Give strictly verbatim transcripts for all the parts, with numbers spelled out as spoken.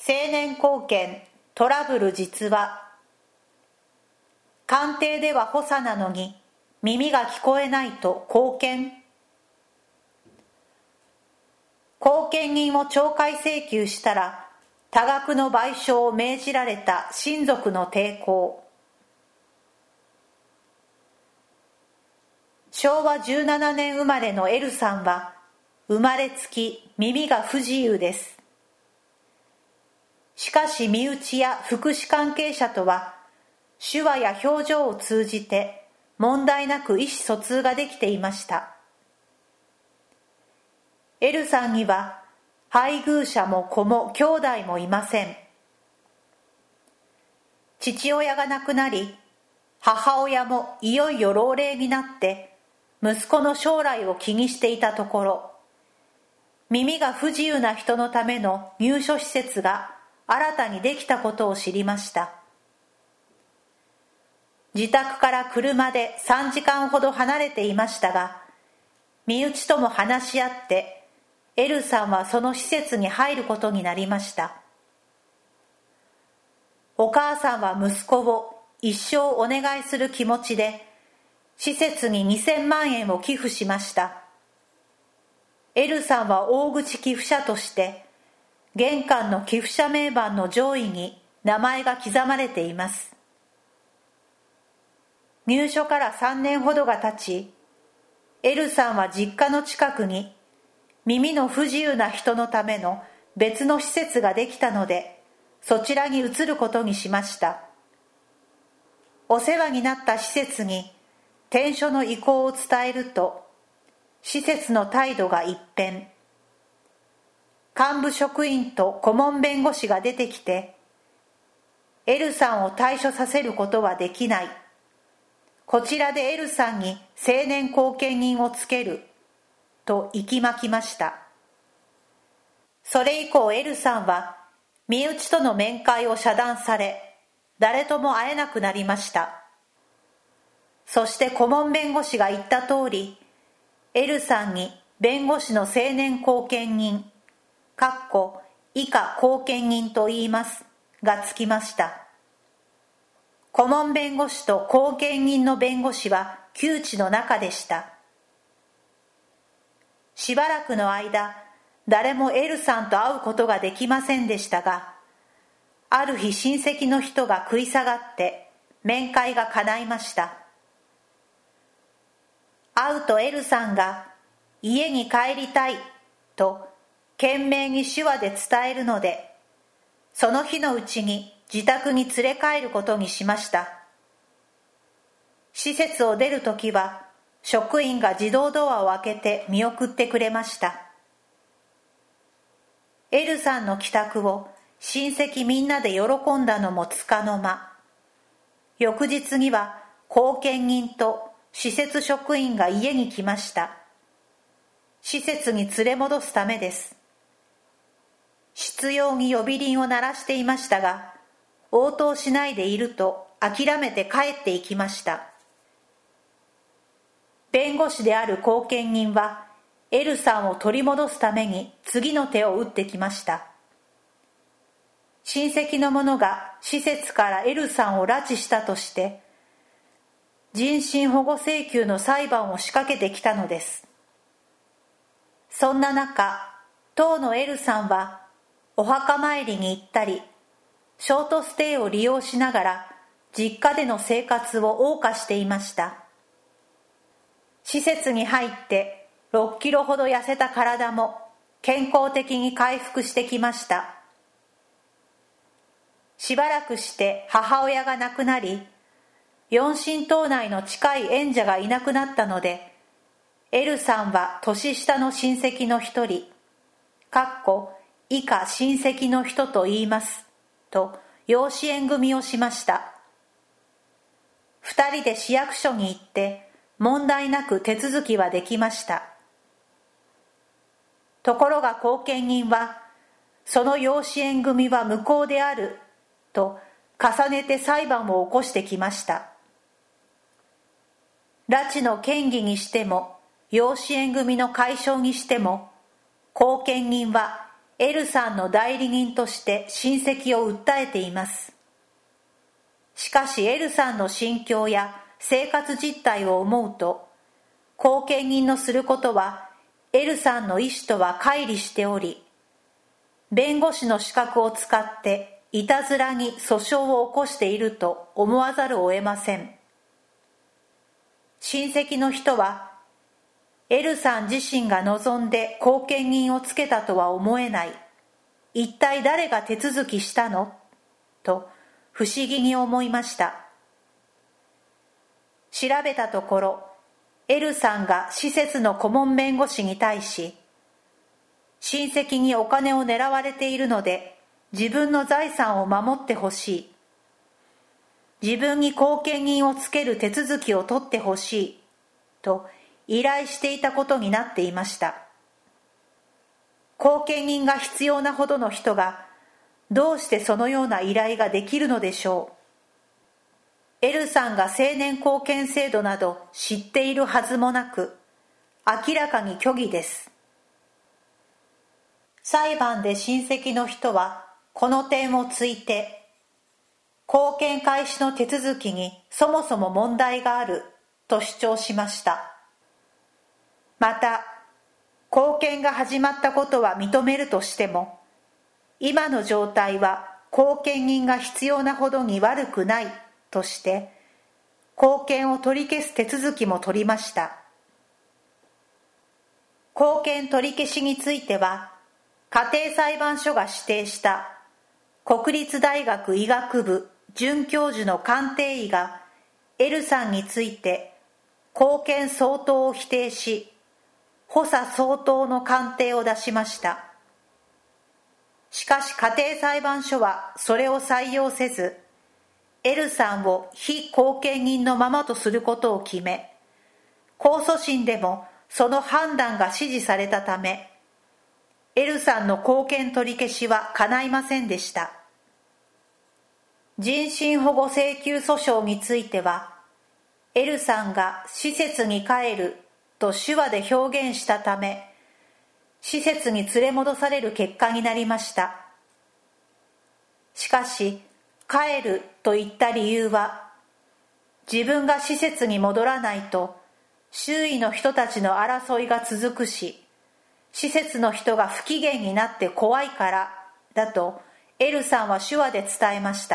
青年後見トラブル実話。官邸では補佐なのに耳が聞こえないと後見。後見人を懲戒請求したら多額の賠償を命じられた親族の抵抗。しょうわじゅうななねん生まれの L さんは生まれつき耳が不自由です。しかし身内や福祉関係者とは手話や表情を通じて問題なく意思疎通ができていました。L さんには配偶者も子も兄弟もいません。父親が亡くなり、母親もいよいよ老齢になって息子の将来を気にしていたところ、耳が不自由な人のための入所施設が新たにできたことを知りました。自宅から車でさんじかんほど離れていましたが、身内とも話し合って L さんはその施設に入ることになりました。お母さんは息子を一生お願いする気持ちで施設ににせんまんえんを寄付しました。L さんは大口寄付者として玄関の寄付者名板の上位に名前が刻まれています。入所からさんねんほどが経ち、L さんは実家の近くに耳の不自由な人のための別の施設ができたので、そちらに移ることにしました。お世話になった施設に転所の意向を伝えると、施設の態度が一変。幹部職員と顧問弁護士が出てきて、L さんを退所させることはできない。こちらで L さんに青年後見人をつける。と息巻きました。それ以降 L さんは身内との面会を遮断され、誰とも会えなくなりました。そして顧問弁護士が言った通り、L さんに弁護士の青年後見人、かっこ以下後見人と言いますがつきました。顧問弁護士と後見人の弁護士は旧知の仲でした。しばらくの間、誰も L さんと会うことができませんでしたが、ある日親戚の人が食い下がって面会が叶いました。会うと L さんが家に帰りたいと懸命に手話で伝えるので、その日のうちに自宅に連れ帰ることにしました。施設を出るときは職員が自動ドアを開けて見送ってくれました。L さんの帰宅を親戚みんなで喜んだのもつかの間。翌日には後見人と施設職員が家に来ました。施設に連れ戻すためです。執拗に呼び鈴を鳴らしていましたが、応答しないでいると諦めて帰っていきました。弁護士である後見人は L さんを取り戻すために次の手を打ってきました。親戚の者が施設から L さんを拉致したとして人身保護請求の裁判を仕掛けてきたのです。そんな中、当の L さんはお墓参りに行ったり、ショートステイを利用しながら実家での生活を謳歌していました。施設に入ってろっキロほど痩せた体も健康的に回復してきました。しばらくして母親が亡くなり、四親等内の近い縁者がいなくなったので、L さんは年下の親戚の一人、かっこ以下親戚の人と言います、と養子縁組をしました。二人で市役所に行って、問題なく手続きはできました。ところが後見人は、その養子縁組は無効である、と重ねて裁判を起こしてきました。拉致の嫌疑にしても、養子縁組の解消にしても、後見人はエルさんの代理人として親戚を訴えています。しかしエルさんの心境や生活実態を思うと、後見人のすることはエルさんの意思とは乖離しており、弁護士の資格を使っていたずらに訴訟を起こしていると思わざるを得ません。親戚の人は、エルさん自身が望んで後見人をつけたとは思えない。一体誰が手続きしたのと不思議に思いました。調べたところ、エルさんが施設の顧問弁護士に対し、親戚にお金を狙われているので自分の財産を守ってほしい。自分に後見人をつける手続きを取ってほしいと依頼していたことになっていました。後見人が必要なほどの人がどうしてそのような依頼ができるのでしょう。エルさんが成年後見制度など知っているはずもなく、明らかに虚偽です。裁判で親戚の人はこの点をついて、後見開始の手続きにそもそも問題があると主張しました。また、後見が始まったことは認めるとしても、今の状態は後見人が必要なほどに悪くないとして、後見を取り消す手続きも取りました。後見取り消しについては、家庭裁判所が指定した国立大学医学部准教授の鑑定医がエルさんについて後見相当を否定し、補佐相当の鑑定を出しました。しかし家庭裁判所はそれを採用せず、エルさんを非後見人のままとすることを決め、控訴審でもその判断が支持されたため、エルさんの後見取り消しは叶いませんでした。人身保護請求訴訟については、エルさんが施設に帰ると手話で表現したため、施設に連れ戻される結果になりました。しかし、帰ると言った理由は、自分が施設に戻らないと周囲の人たちの争いが続くし、施設の人が不機嫌になって怖いからだとエルさんは手話で伝えました。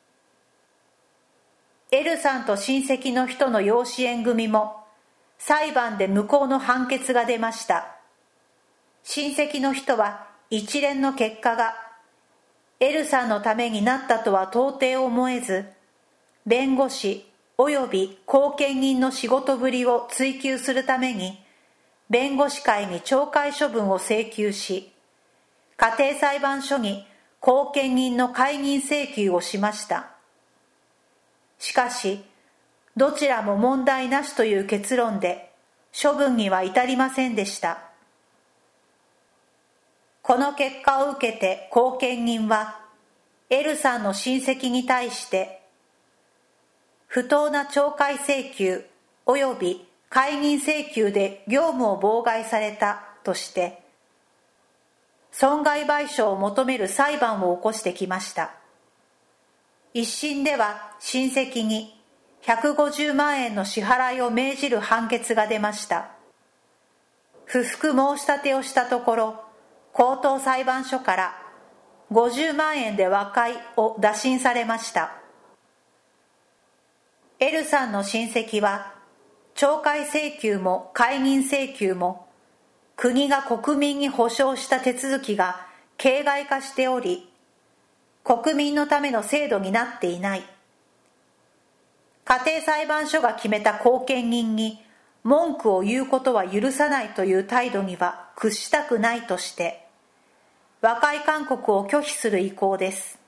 エルさんと親戚の人の養子縁組も裁判で無効の判決が出ました。親戚の人は一連の結果がエルさんのためになったとは到底思えず、弁護士及び後見人の仕事ぶりを追及するために弁護士会に懲戒処分を請求し、家庭裁判所に後見人の解任請求をしました。しかし、どちらも問題なしという結論で処分には至りませんでした。この結果を受けて後見人はエルさんの親戚に対して不当な懲戒請求及び解任請求で業務を妨害されたとして損害賠償を求める裁判を起こしてきました。一審では親戚にひゃくごじゅうまんえんの支払いを命じる判決が出ました。不服申し立てをしたところ、高等裁判所からごじゅうまんえんで和解を打診されました。エルさんの親戚は懲戒請求も解任請求も国が国民に保障した手続きが形骸化しており、国民のための制度になっていない。家庭裁判所が決めた後見人に文句を言うことは許さないという態度には屈したくないとして、和解勧告を拒否する意向です。